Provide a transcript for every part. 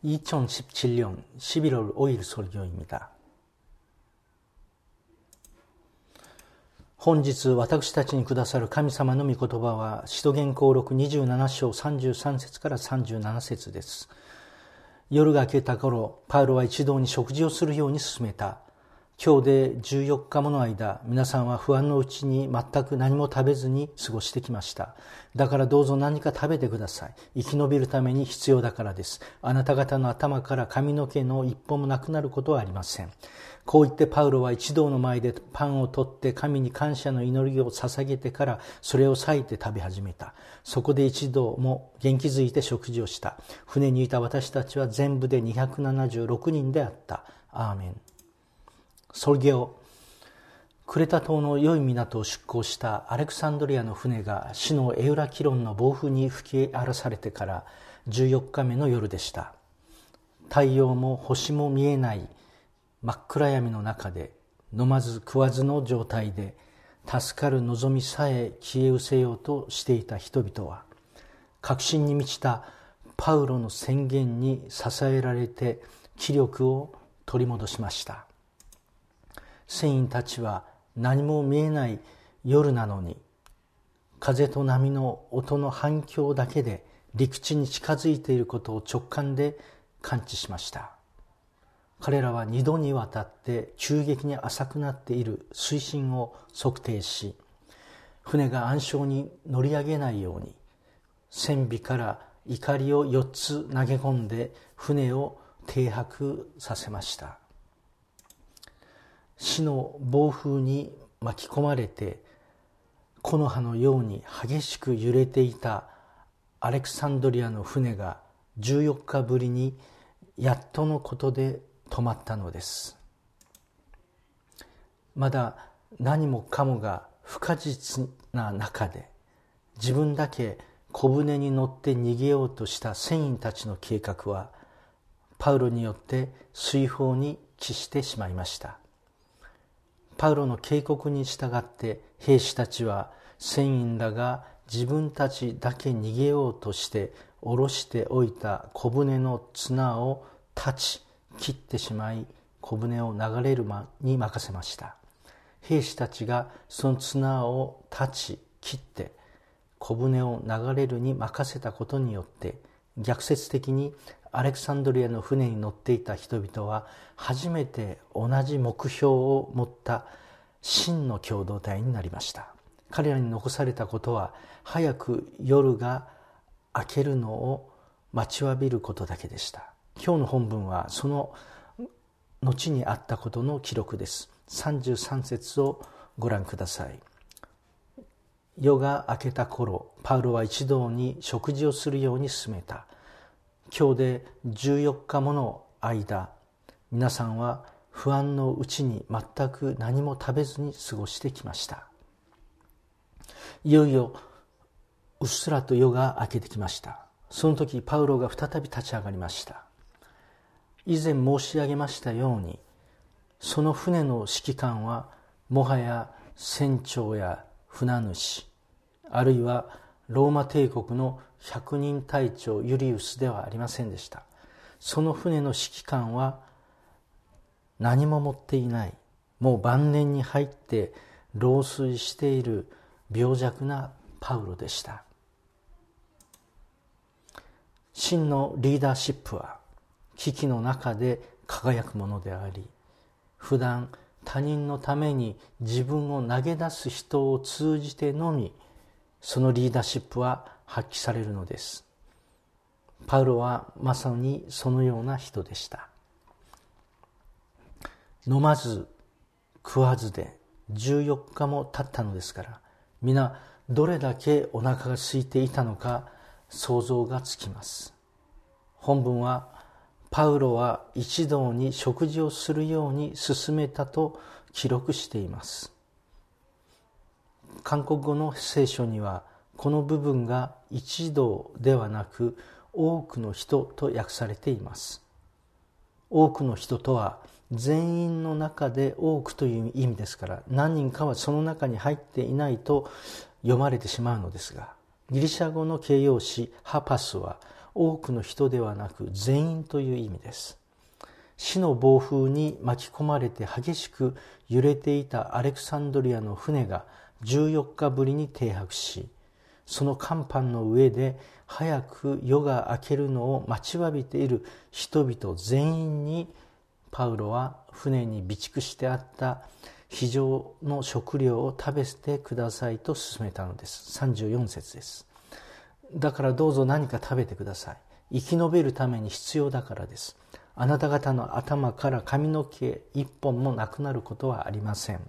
2017년 11월 5일 설교입니다. 本日私たちにくださる神様の御言葉は使徒言行録27章33節から37節です。夜が明けた頃、パウロは一同に食事をするように勧めた。今日で14日もの間、皆さんは不安のうちに全く何も食べずに過ごしてきました。だからどうぞ何か食べてください。生き延びるために必要だからです。あなた方の頭から髪の毛の一本もなくなることはありません。こう言ってパウロは一同の前でパンを取って神に感謝の祈りを捧げてからそれを裂いて食べ始めた。そこで一同も元気づいて食事をした。船にいた私たちは全部で276人であった。アーメン。설교。クレタ島の良い港を出港したアレクサンドリアの船が死のエウラキロンの暴風に吹き荒らされてから14日目の夜でした。太陽も星も見えない真っ暗闇の中で飲まず食わずの状態で助かる望みさえ消え失せようとしていた人々は確信に満ちたパウロの宣言に支えられて気力を取り戻しました。船員たちは何も見えない夜なのに風と波の音の反響だけで陸地に近づいていることを直感で感知しました。彼らは2度にわたって急激に浅くなっている水深を測定し、船が暗礁に乗り上げないように船尾から錨を4つ投げ込んで船を停泊させました。死の暴風に巻き込まれて木の葉のように激しく揺れていたアレクサンドリアの船が14日ぶりにやっとのことで止まったのです。まだ何もかもが不可実な中で自分だけ小舟に乗って逃げようとした船員たちの計画はパウロによって水泡に帰してしまいました。パウロの警告に従って兵士たちは船員らが自分たちだけ逃げようとして下ろしておいた小舟の綱を断ち切ってしまい小舟を流れるに任せました。兵士たちがその綱を断ち切って小舟を流れるに任せたことによって逆説的にアレクサンドリアの船に乗っていた人々は初めて同じ目標を持った真の共同体になりました。彼らに残されたことは早く夜が明けるのを待ちわびることだけでした。今日の本文はその後にあったことの記録です。33節をご覧ください。夜が明けた頃、パウロは一同に食事をするように勧めた。今日で14日もの間、皆さんは不安のうちに全く何も食べずに過ごしてきました。いよいようっすらと夜が明けてきました。その時パウロが再び立ち上がりました。以前申し上げましたように、その船の指揮官はもはや船長や船主、あるいはローマ帝国の百人隊長ユリウスではありませんでした。その船の指揮官は何も持っていない、もう晩年に入って老衰している病弱なパウロでした。真のリーダーシップは危機の中で輝くものであり、普段他人のために自分を投げ出す人を通じてのみそのリーダーシップは発揮されるのです。パウロはまさにそのような人でした。飲まず食わずで14日も経ったのですから、皆どれだけお腹が空いていたのか想像がつきます。本文はパウロは一同に食事をするように勧めたと記録しています。韓国語の聖書にはこの部分が一同ではなく多くの人と訳されています。多くの人とは全員の中で多くという意味ですから、何人かはその中に入っていないと読まれてしまうのですが、ギリシャ語の形容詞ハパスは多くの人ではなく全員という意味です。死の暴風に巻き込まれて激しく揺れていたアレクサンドリアの船が14日ぶりに停泊し、その甲板の上で早く夜が明けるのを待ちわびている人々全員にパウロは船に備蓄してあった非常の食料を食べてくださいと勧めたのです。34節です。だからどうぞ何か食べてください。生き延びるために必要だからです。あなた方の頭から髪の毛一本もなくなることはありません。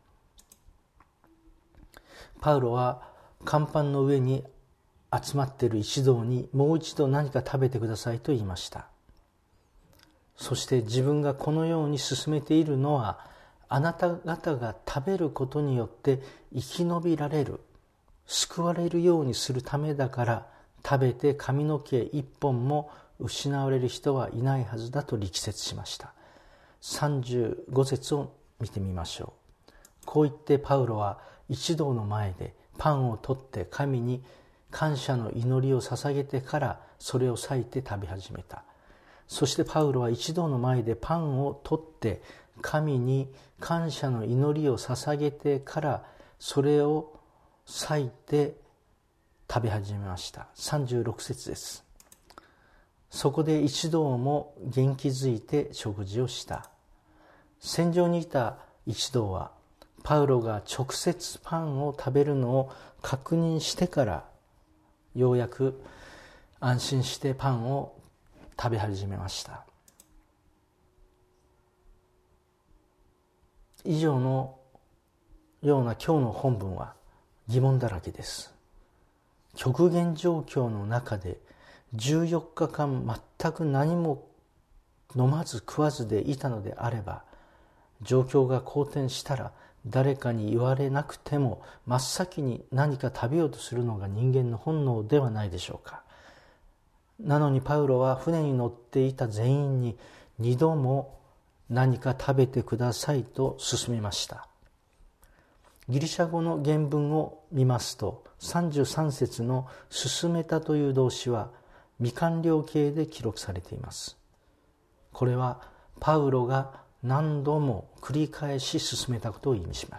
パウロは甲板の上に集まっている一同にもう一度何か食べてくださいと言いました。そして自分がこのように進めているのは、あなた方が食べることによって生き延びられる、救われるようにするためだから、食べて髪の毛一本も失われる人はいないはずだと力説しました。35節を見てみましょう。こう言ってパウロは一同の前でパンを取って神に感謝の祈りを捧げてからそれを裂いて食べ始めた。そしてパウロは一同の前でパンを取って神に感謝の祈りを捧げてからそれを裂いて食べ始めました。36節です。そこで一同も元気づいて食事をした。船上にいた一同はパウロが直接パンを食べるのを確認してからようやく安心してパンを食べ始めました。以上のような今日の本文は疑問だらけです。極限状況の中で14日間全く何も飲まず食わずでいたのであれば、状況が好転したら誰かに言われなくても真っ先に何か食べようとするのが人間の本能ではないでしょうか。なのにパウロは船に乗っていた全員に2度も何か食べてくださいと勧めました。ギリシャ語の原文を見ますと、33節の勧めたという動詞は未完了形で記録されています。これはパウロが何度も繰り返し進めたことを意味します。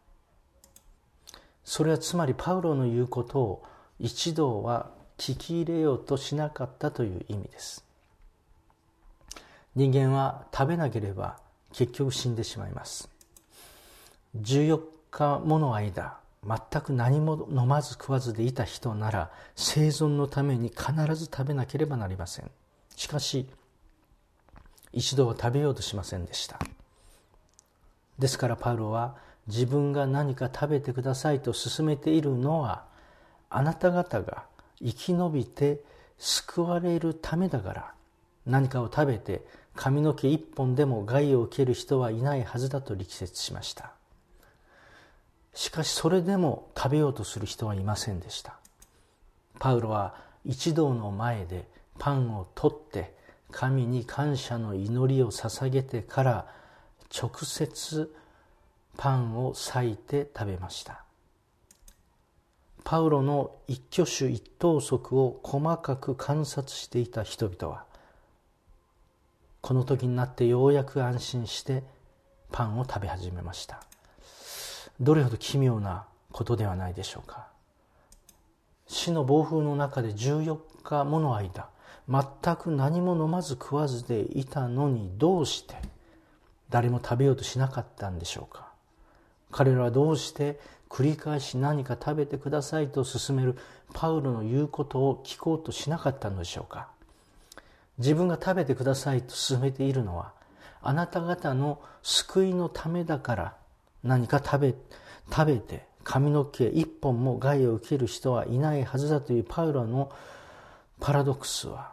それはつまりパウロの言うことを一同は聞き入れようとしなかったという意味です。人間は食べなければ結局死んでしまいます。14日もの間全く何も飲まず食わずでいた人なら生存のために必ず食べなければなりません。しかし一度は食べようとしませんでした。ですからパウロは自分が何か食べてくださいと勧めているのは、あなた方が生き延びて救われるためだから、何かを食べて髪の毛一本でも害を受ける人はいないはずだと力説しました。しかしそれでも食べようとする人はいませんでした。パウロは一同の前でパンを取って神に感謝の祈りを捧げてから直接パンを裂いて食べました。パウロの一挙手一投足を細かく観察していた人々は、この時になってようやく安心してパンを食べ始めました。どれほど奇妙なことではないでしょうか。死の暴風の中で14日もの間、全く何も飲まず食わずでいたのに、どうして誰も食べようとしなかったんでしょうか。彼らはどうして繰り返し何か食べてくださいと勧めるパウロの言うことを聞こうとしなかったのでしょうか。自分が食べてくださいと勧めているのは、あなた方の救いのためだから、何か食べて髪の毛一本も害を受ける人はいないはずだというパウロのパラドックスは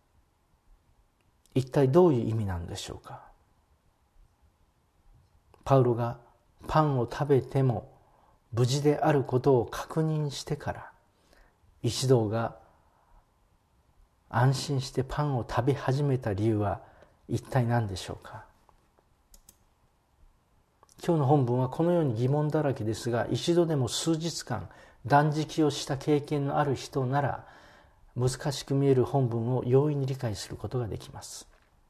一体どういう意味なんでしょうか。パウロがパンを食べても無事であることを確認してから、一同が安心してパンを食べ始めた理由は一体何でしょうか。今日の本文はこのように疑問だらけですが、一度でも数日間断食をした経験のある人なら難しく見える本文を容易に理解することができます。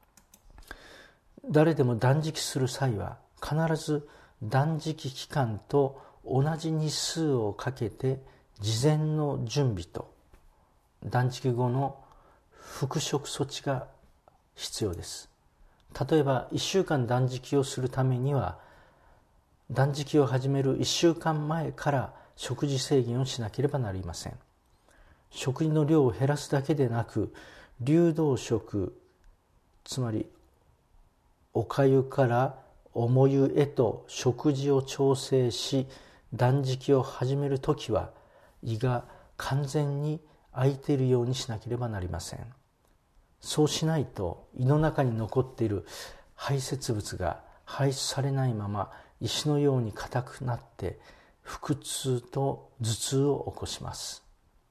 誰でも断食する際は必ず断食期間と同じ日数をかけて事前の準備と断食後の復食措置が必要です。例えば1週間断食をするためには断食を始める1週間前から食事制限をしなければなりません。食事の量を減らすだけでなく、流動食、つまりおかゆから重湯へと食事を調整し、断食を始めるときは胃が完全に空いているようにしなければなりません。そうしないと胃の中に残っている排泄物が排出されないまま石のように硬くなって腹痛と頭痛を起こします。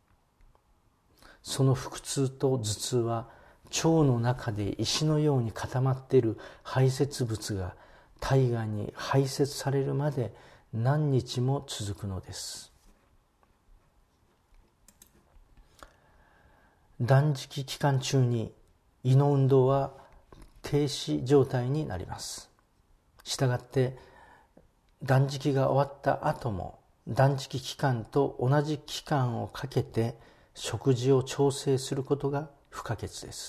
その腹痛と頭痛は腸の中で石のように固まっている排泄物が体外に排泄されるまで何日も続くのです。断食期間中に胃の運動は停止状態になります。したがって断食が終わった後も断食期間と同じ期間をかけて食事を調整することが不可欠です。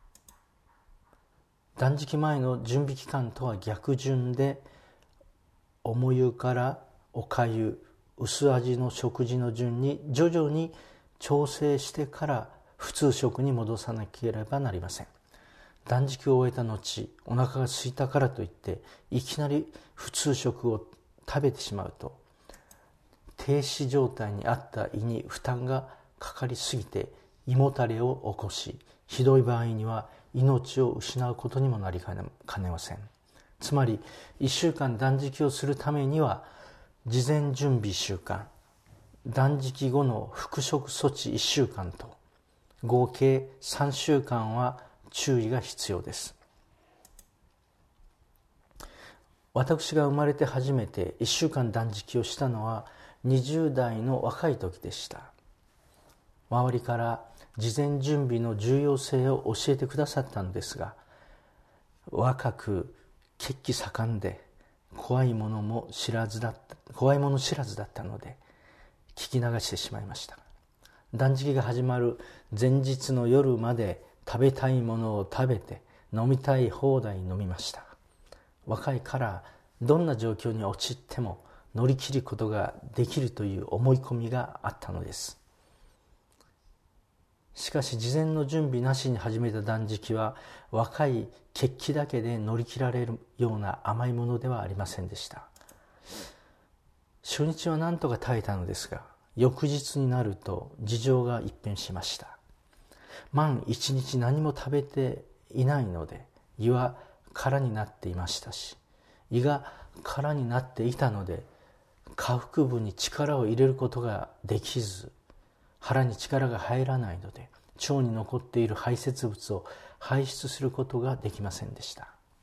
断食前の準備期間とは逆順で、重湯からおかゆ、薄味の食事の順に徐々に調整してから普通食に戻さなければなりません。断食を終えた後、お腹が空いたからといっていきなり普通食を食べてしまうと、停止状態にあった胃に負担がかかりすぎて胃もたれを起こし、ひどい場合には命を失うことにもなりかねません。つまり1週間断食をするためには事前準備1週間、断食後の復食措置1週間と合計3週間は注意が必要です。私が生まれて初めて1週間断食をしたのは20代の若い時でした。周りから事前準備の重要性を教えてくださったのですが、若く血気盛んで怖いもの知らずだったので聞き流してしまいました。断食が始まる前日の夜まで食べたいものを食べて飲みたい放題飲みました。若いからどんな状況に陥っても乗り切ることができるという思い込みがあったのです。しかし事前の準備なしに始めた断食は若い血気だけで乗り切られるような甘いものではありませんでした。初日は何とか耐えたのですが、翌日になると事情が一変しました。満一日何も食べていないので胃は空になっていましたし、胃が空になっていたので下腹部に力を入れることができず、腹に力が入らないので腸に残っている排泄物を排出することができませんでした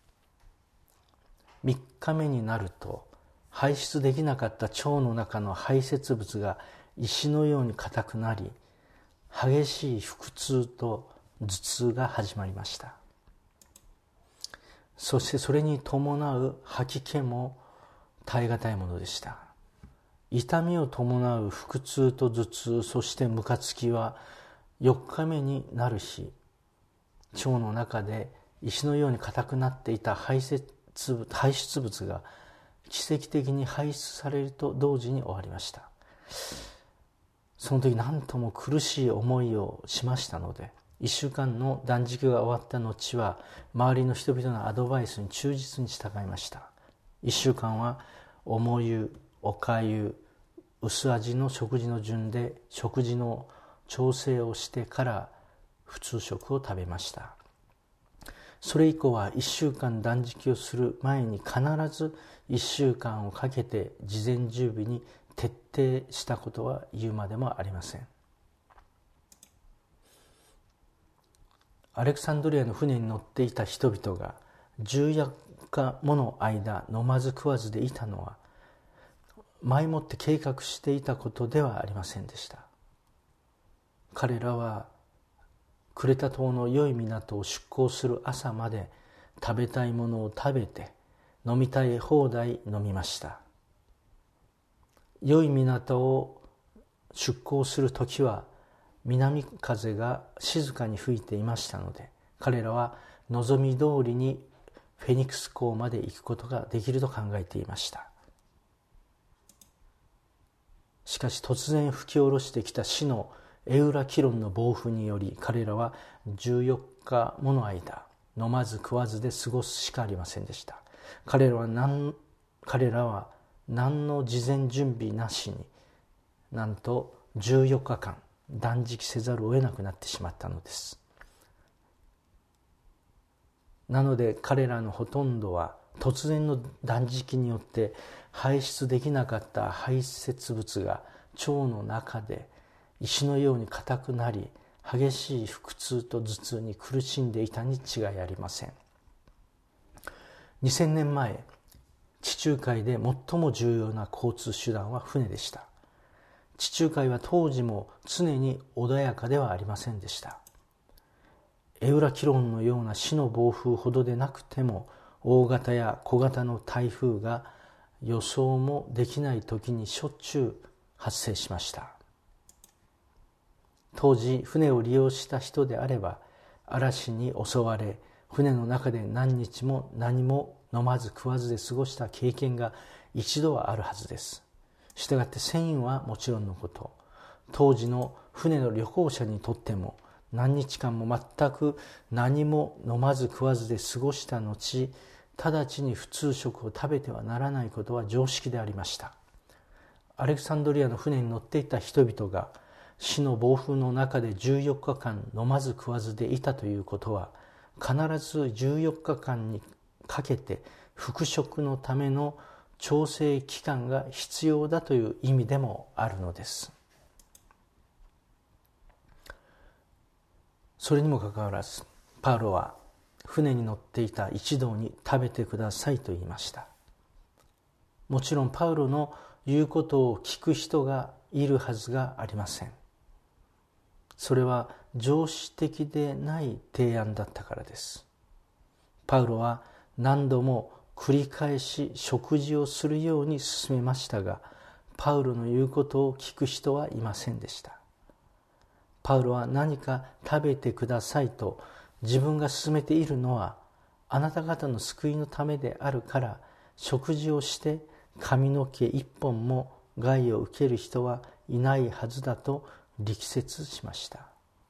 。3日目になると排出できなかった腸の中の排泄物が石のように硬くなり、激しい腹痛と頭痛が始まりました。そしてそれに伴う吐き気も耐え難いものでした。痛みを伴う腹痛と頭痛、そしてムカつきは4日目になる日、腸の中で石のように硬くなっていた排出物が奇跡的に排出されると同時に終わりました。その時何とも苦しい思いをしましたので、1週間の断食が終わった後は周りの人々のアドバイスに忠実に従いました。1週間は重湯、おかゆ、薄味の食事の順で食事の調整をしてから普通食を食べました。それ以降は1週間断食をする前に必ず1週間をかけて事前準備に徹底したことは言うまでもありません。アレクサンドリアの船に乗っていた人々が14日もの間飲まず食わずでいたのは前もって計画していたことではありませんでした。彼らはクレタ島の良い港を出港する朝まで食べたいものを食べて飲みたい放題飲みました。良い港を出港する時は南風が静かに吹いていましたので、彼らは望み通りにフェニックス港まで行くことができると考えていました。しかし突然吹き下ろしてきた死のエウラキロンの暴風により、彼らは14日もの間飲まず食わずで過ごすしかありませんでした。彼らは何の事前準備なしに、なんと14日間断食せざるを得なくなってしまったのです。なので彼らのほとんどは突然の断食によって排出できなかった排泄物が腸の中で石のように硬くなり、激しい腹痛と頭痛に苦しんでいたに違いありません。2000年前、地中海で最も重要な交通手段は船でした。地中海は当時も常に穏やかではありませんでした。エウラキロンのような死の暴風ほどでなくても、大型や小型の台風が予想もできない時にしょっちゅう発生しました。当時船を利用した人であれば、嵐に襲われ船の中で何日も何も飲まず食わずで過ごした経験が一度はあるはずです。したがって船員はもちろんのこと、当時の船の旅行者にとっても何日間も全く何も飲まず食わずで過ごした後、直ちに普通食を食べてはならないことは常識でありました。アレクサンドリアの船に乗っていた人々が死の暴風の中で14日間飲まず食わずでいたということは、必ず14日間にかけて復職のための調整期間が必要だという意味でもあるのです。それにもかかわらず、パウロは船に乗っていた一同に食べてくださいと言いました。もちろんパウロの言うことを聞く人がいるはずがありません。それは常識的でない提案だったからです。パウロは何度も繰り返し食事をするように勧めましたが、パウロの言うことを聞く人はいませんでした。パウロは何か食べてくださいと自分が勧めているのは、あなた方の救いのためであるから、食事をして髪の毛一本も害を受ける人はいないはずだと力説しました。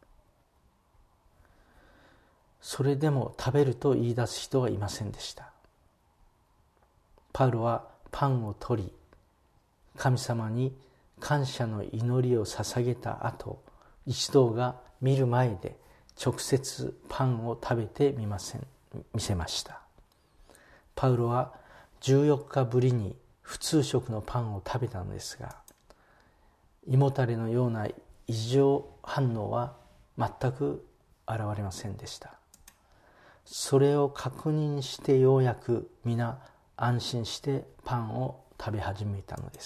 それでも食べると言い出す人はいませんでした。パウロはパンを取り、神様に感謝の祈りを捧げた後、一同が見る前で直接パンを食べてみせました。パウロは14日ぶりに普通食のパンを食べたのですが、胃もたれのような異常反応は全く現れませんでした。それを確認してようやく皆安心してパンを食べ始めたのです。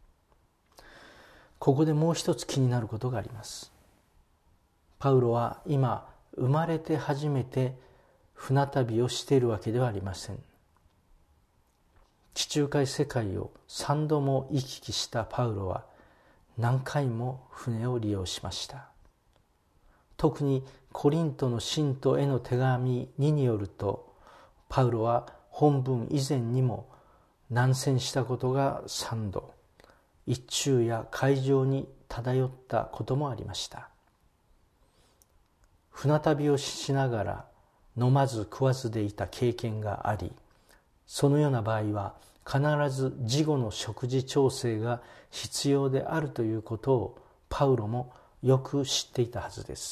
ここでもう一つ気になることがあります。パウロは今生まれて初めて船旅をしているわけではありません。地中海世界を3度も行き来したパウロは何回も船を利用しました。特にコリントの信徒への手紙2によると、パウロは本文以前にも難船したことが3度、一昼夜海上に漂ったこともありました。船旅をしながら飲まず食わずでいた経験があり、そのような場合は必ず事後の食事調整が必要であるということをパウロもよく知っていたはずです。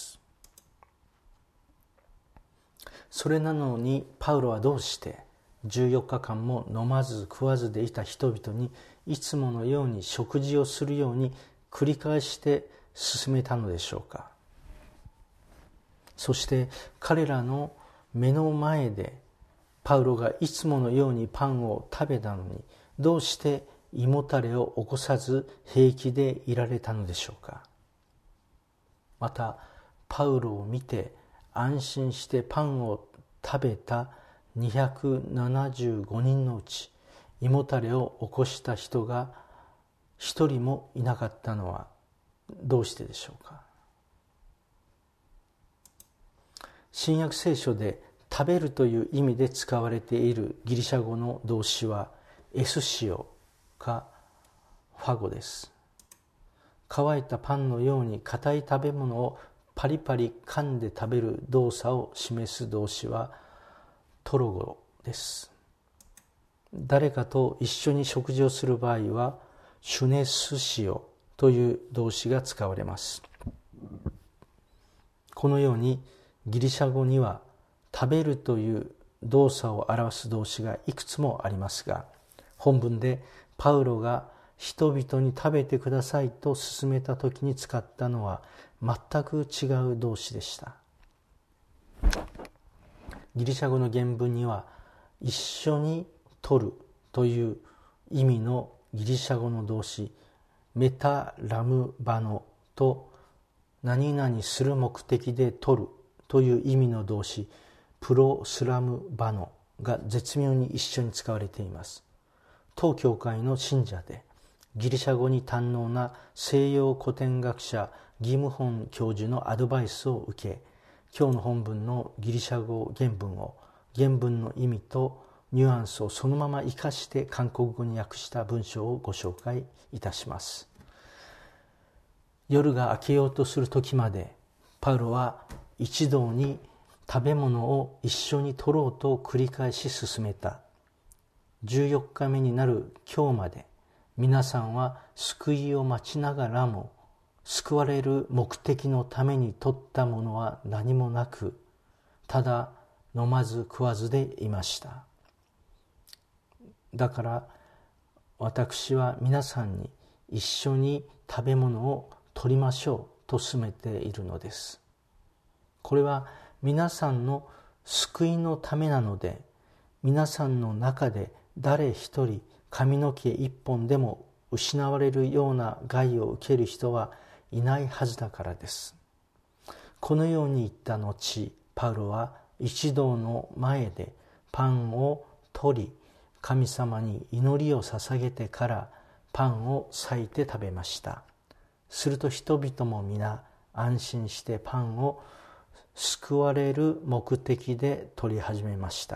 それなのにパウロはどうして14日間も飲まず食わずでいた人々にいつものように食事をするように繰り返して進めたのでしょうか。そして彼らの目の前でパウロがいつものようにパンを食べたのに、どうして胃もたれを起こさず平気でいられたのでしょうか。またパウロを見て安心してパンを食べた275人のうち、胃もたれを起こした人が一人もいなかったのはどうしてでしょうか。新約聖書で食べるという意味で使われているギリシャ語の動詞はエスシオかファゴです。乾いたパンのように硬い食べ物をパリパリ噛んで食べる動作を示す動詞はトロゴです。誰かと一緒に食事をする場合はシュネスシオという動詞が使われます。このようにギリシャ語には食べるという動作を表す動詞がいくつもありますが、本文でパウロが人々に食べてくださいと勧めた時に使ったのは全く違う動詞でした。ギリシャ語の原文には一緒に取るという意味のギリシャ語の動詞メタラムバノと何々する目的で取るという意味の動詞プロスラムバノが絶妙に一緒に使われています。当教会の信者でギリシャ語に堪能な西洋古典学者ギムホン教授のアドバイスを受け、今日の本文のギリシャ語原文を原文の意味とニュアンスをそのまま生かして韓国語に訳した文章をご紹介いたします。夜が明けようとする時までパウロは一同に食べ物を一緒に取ろうと繰り返し進めた。14日目になる今日まで皆さんは救いを待ちながらも救われる目的のために取ったものは何もなく、ただ飲まず食わずでいました。だから私は皆さんに一緒に食べ物を取りましょうと勧めているのです。これは皆さんの救いのためなので、皆さんの中で誰一人髪の毛一本でも失われるような害を受ける人はいないはずだからです。このように言った後、パウロは一同の前でパンを取り、神様に祈りを捧げてからパンを裂いて食べました。すると人々も皆安心してパンを救われる目的で取り始めました。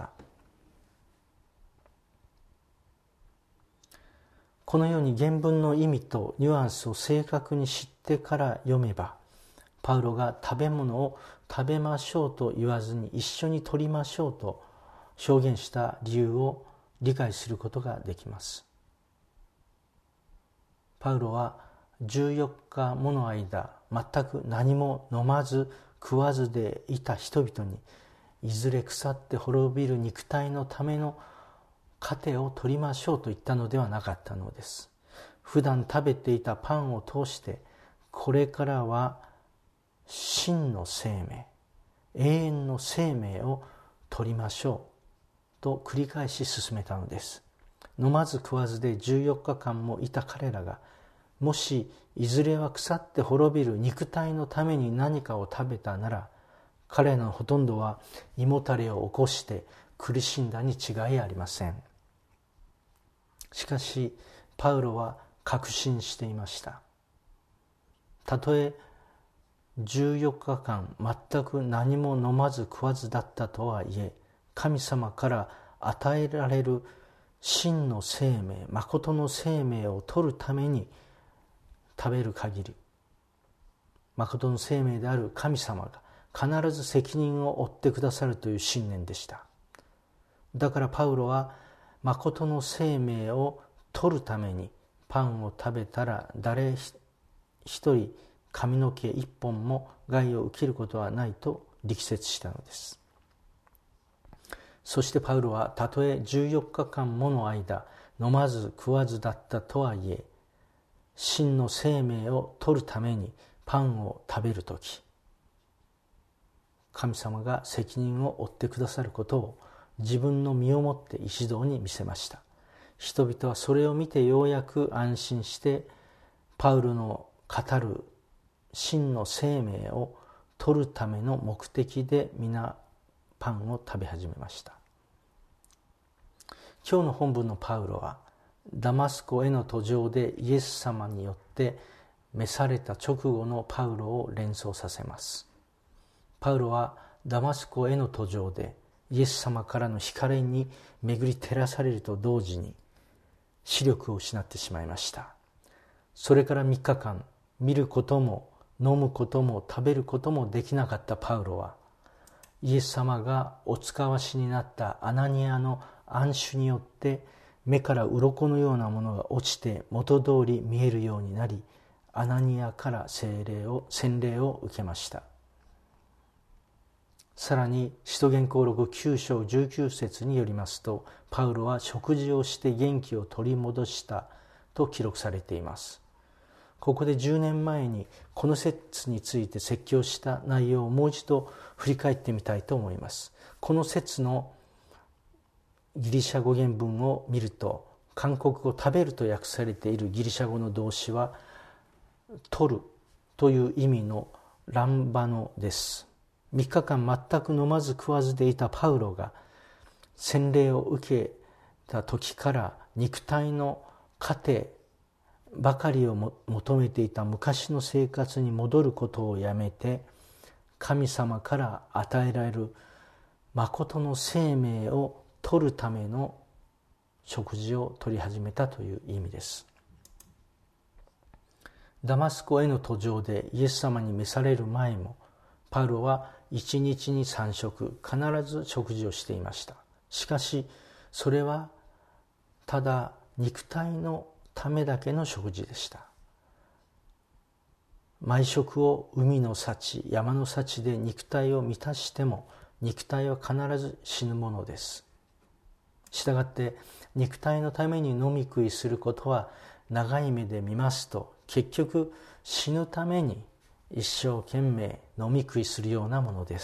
このように原文の意味とニュアンスを正確に知ってから読めば、パウロが食べ物を食べましょうと言わずに一緒に取りましょうと表現した理由を理解することができます。パウロは14日もの間全く何も飲まず食わずでいた人々に、いずれ腐って滅びる肉体のための糧を取りましょうと言ったのではなかったのです。普段食べていたパンを通して、これからは真の生命、永遠の生命を取りましょうと繰り返し進めたのです。飲まず食わずで14日間もいた彼らが、もしいずれは腐って滅びる肉体のために何かを食べたなら、彼らのほとんどは胃もたれを起こして苦しんだに違いありません。しかしパウロは確信していました。たとえ14日間全く何も飲まず食わずだったとはいえ、神様から与えられる真の生命、誠の生命を取るために食べる限り、誠の生命である神様が必ず責任を負ってくださるという信念でした。だからパウロは誠の生命を取るためにパンを食べたら誰一人髪の毛一本も害を受けることはないと力説したのです。そしてパウロはたとえ14日間もの間飲まず食わずだったとはいえ、真の生命を取るためにパンを食べるとき、神様が責任を負ってくださることを自分の身をもって一同に見せました。人々はそれを見てようやく安心して、パウロの語る真の生命を取るための目的で皆パンを食べ始めました。今日の本文のパウロはダマスコへの途上でイエス様によって召された直後のパウロを連想させます。パウロはダマスコへの途上でイエス様からの光に巡り照らされると同時に視力を失ってしまいました。それから3日間見ることも飲むことも食べることもできなかったパウロは、イエス様がお使わしになったアナニアの暗手によって目から鱗のようなものが落ちて元通り見えるようになり、アナニアから洗礼を受けました。さらに使徒言行録9章19節によりますと、パウロは食事をして元気を取り戻したと記録されています。ここで10年前にこの説について説教した内容をもう一度振り返ってみたいと思います。この説のギリシャ語原文を見ると、韓国語食べると訳されているギリシャ語の動詞は取るという意味のランバノです。3日間全く飲まず食わずでいたパウロが洗礼を受けた時から肉体の糧ばかりを求めていた昔の生活に戻ることをやめて、神様から与えられる誠の生命を取るための食事を取り始めたという意味です。ダマスコへの途上でイエス様に召される前も、パウロは1日に3食必ず食事をしていました。しかしそれはただ肉体のためだけの食事でした。毎食を海の幸、山の幸で肉体を満たしても、肉体は必ず死ぬものです。したがって肉体のために飲み食いすることは、長い目で見ますと結局死ぬために一生懸命飲み食いするようなものです。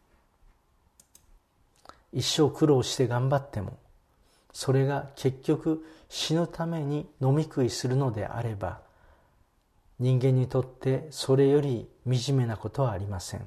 一生苦労して頑張っても、それが結局死ぬために飲み食いするのであれば、人間にとってそれより惨めなことはありません。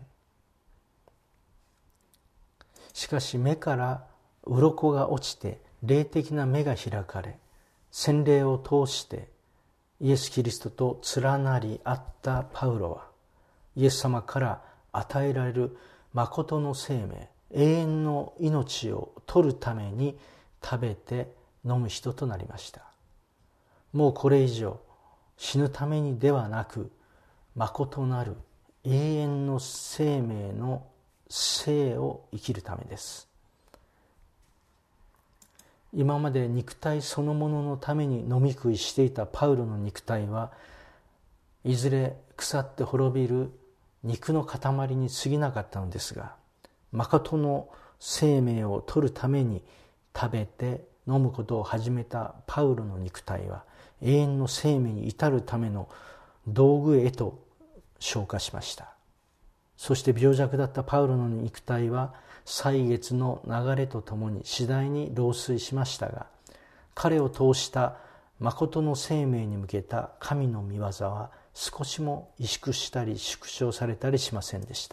しかし目から鱗が落ちて霊的な目が開かれ、洗礼を通してイエス・キリストと連なり合ったパウロは、イエス様から与えられる誠の生命、永遠の命を取るために食べて飲む人となりました。もうこれ以上死ぬためにではなく、誠なる永遠の生命の生を生きるためです。今まで肉体そのもののために飲み食いしていたパウロの肉体はいずれ腐って滅びる肉の塊に過ぎなかったのですが、誠の生命を取るために食べて飲むことを始めたパウロの肉体は、永遠の生命に至るための道具へと昇華しました。そして病弱だったパウロの肉体は歳月の流れとともに次第に老衰しましたが、彼を通した誠の生命に向けた神の御業は少しも萎縮したり縮小されたりしませんでした。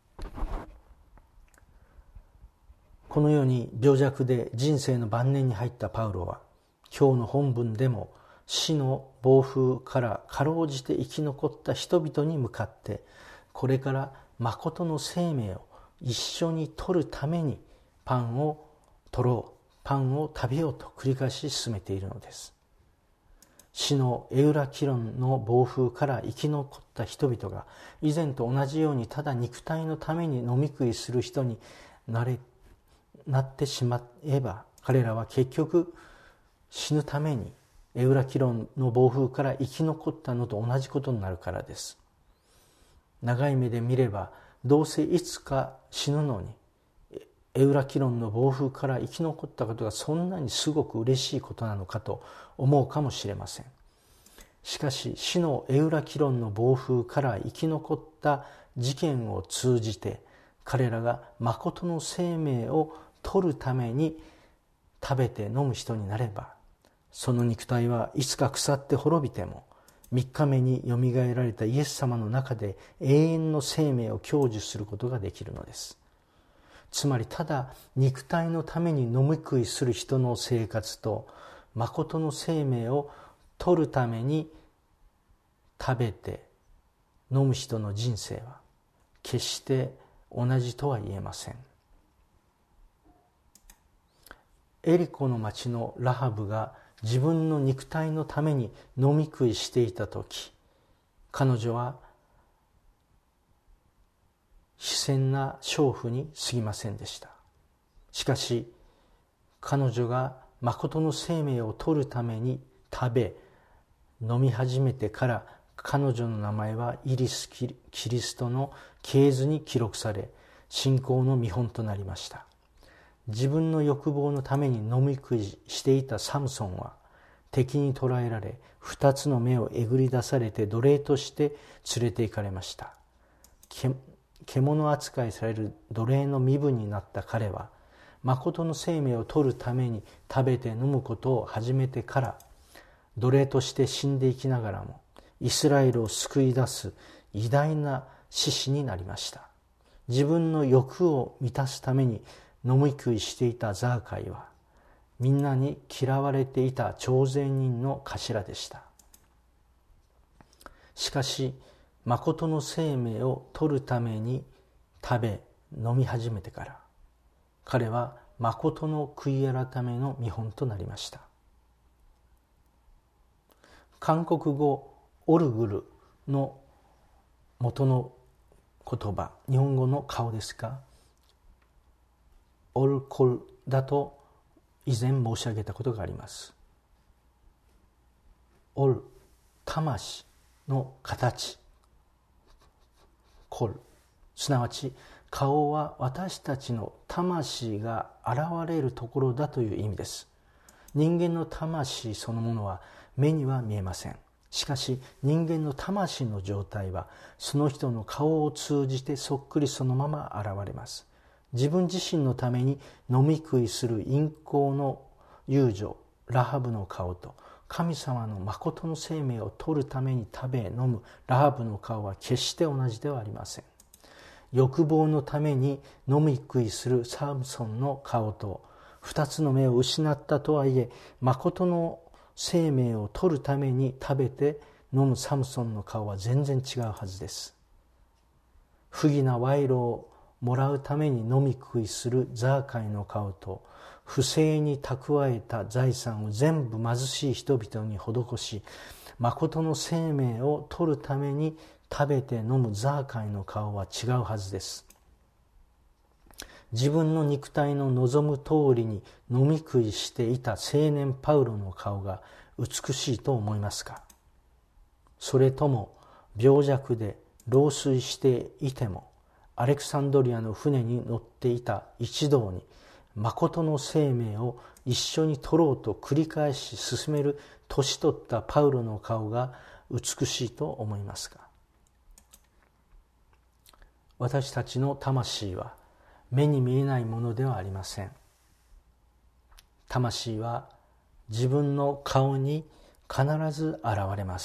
このように病弱で人生の晩年に入ったパウロは、今日の本文でも死の暴風からかろうじて生き残った人々に向かって、これから誠の生命を一緒に取るためにパンを取ろう、パンを食べようと繰り返し進めているのです。死のエウラキロンの暴風から生き残った人々が以前と同じようにただ肉体のために飲み食いする人になってしまえば、彼らは結局死ぬためにエウラキロンの暴風から生き残ったのと同じことになるからです。長い目で見れば、どうせいつか死ぬのにエウラキロンの暴風から生き残ったことがそんなにすごく嬉しいことなのかと思うかもしれません。しかし死のエウラキロンの暴風から生き残った事件を通じて、彼らが誠の生命を取るために食べて飲む人になれば、その肉体はいつか腐って滅びても 3日目によみがえられたイエス様の中で永遠の生命を享受することができるのです。つまりただ肉体のために飲み食いする人の生活と、誠の生命を取るために食べて飲む人の人生は決して同じとは言えません。エリコの町のラハブが自分の肉体のために飲み食いしていた時、彼女は非戦な娼婦に過ぎませんでした。しかし彼女が誠の生命を取るために食べ飲み始めてから、彼女の名前はイエス・キリストの系図に記録され、信仰の見本となりました。自分の欲望のために飲み食いしていたサムソンは敵に捕らえられ、2つの目をえぐり出されて奴隷として連れて行かれました。獣扱いされる奴隷の身分になった彼は、誠の生命を取るために食べて飲むことを始めてから、奴隷として死んでいきながらもイスラエルを救い出す偉大な志士になりました。自分の欲を満たすために飲み食いしていたザーカイは、みんなに嫌われていた徴税人の頭でした。しかし誠の生命を取るために食べ飲み始めてから、彼は誠の悔い改めの見本となりました。韓国語オルグルの元の言葉、日本語の顔ですが、オルコルだと以前申し上げたことがあります。オル、魂の形、コル、すなわち顔は私たちの魂が現れるところだという意味です。人間の魂そのものは目には見えません。しかし人間の魂の状態はその人の顔を通じてそっくりそのまま現れます。自分自身のために飲み食いする淫行の遊女ラハブの顔と、神様の誠の生命を取るために食べ飲むラハブの顔は決して同じではありません。欲望のために飲み食いするサムソンの顔と、2つの目を失ったとはいえ誠の生命を取るために食べて飲むサムソンの顔は全然違うはずです。不義な賄賂をもらうために飲み食いするザーカイの顔と、不正に蓄えた財産を全部貧しい人々に施し、誠の生命を取るために食べて飲むザーカイの顔は違うはずです。自分の肉体の望む通りに飲み食いしていた青年パウロの顔が美しいと思いますか？それとも病弱で老衰していてもアレクサンドリアの船に乗っていた一同に誠の生命を一緒に取ろうと繰り返し進める年取ったパウロの顔が美しいと思いますか？私たちの魂は目に見えないものではありません。魂は自分の顔に必ず現れます。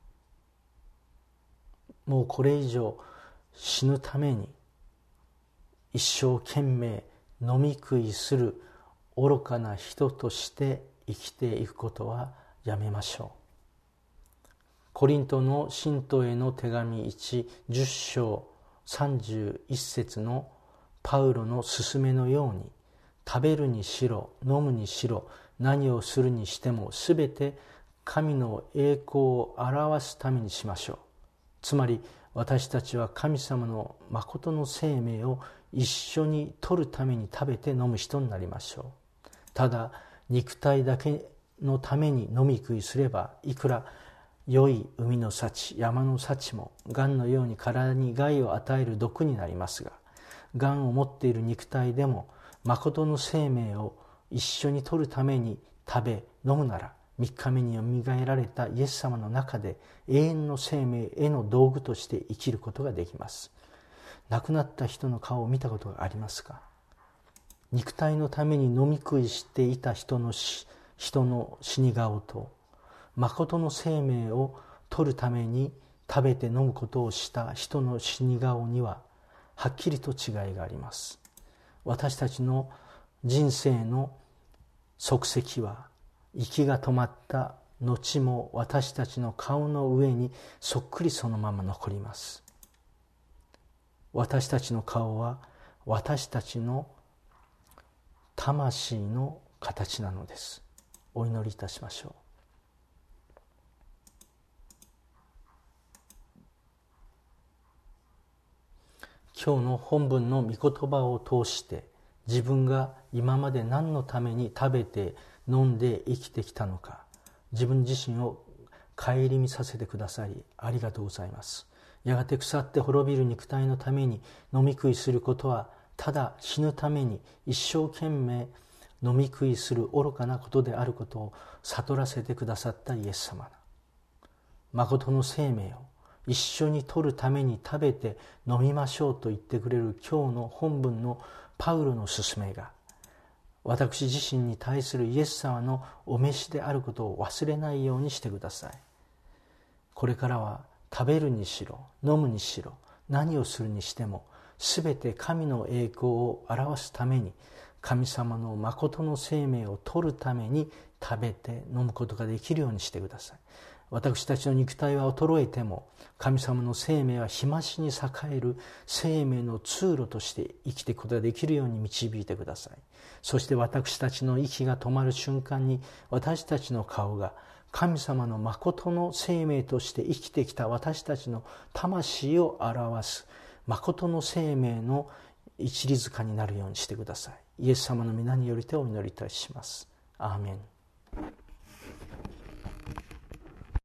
もうこれ以上死ぬために一生懸命飲み食いする愚かな人として生きていくことはやめましょう。コリントの信徒への手紙1、10章31節のパウロの勧めのように、食べるにしろ飲むにしろ何をするにしてもすべて神の栄光を表すためにしましょう。つまり私たちは神様の誠の生命を一緒に取るために食べて飲む人になりましょう。ただ肉体だけのために飲み食いすれば、いくら良い海の幸山の幸も癌のように体に害を与える毒になりますが、癌を持っている肉体でも誠の生命を一緒に取るために食べ飲むなら、3日目によみがえられたイエス様の中で永遠の生命への道具として生きることができます。亡くなった人の顔を見たことがありますか？肉体のために飲み食いしていた人の死に顔と、誠の生命を取るために食べて飲むことをした人の死に顔にははっきりと違いがあります。私たちの人生の足跡は息が止まった後も私たちの顔の上にそっくりそのまま残ります。私たちの顔は私たちの魂の形なのです。お祈りいたしましょう。今日の本文の御言葉を通して自分が今まで何のために食べて飲んで生きてきたのか、自分自身を顧みさせてくださりありがとうございます。やがて腐って滅びる肉体のために飲み食いすることはただ死ぬために一生懸命飲み食いする愚かなことであることを悟らせてくださったイエス様。誠の生命を一緒に取るために食べて飲みましょうと言ってくれる今日の本文のパウロの勧めが、私自身に対するイエス様のお召しであることを忘れないようにしてください。これからは食べるにしろ飲むにしろ何をするにしてもすべて神の栄光を表すために、神様の誠の生命を取るために食べて飲むことができるようにしてください。私たちの肉体は衰えても神様の生命は日増しに栄える生命の通路として生きていくことができるように導いてください。そして私たちの息が止まる瞬間に私たちの顔が神様の誠の生命として生きてきた私たちの魂を表す誠の生命の一里塚になるようにしてください。イエス様の皆によりてお祈りいたします。アーメン。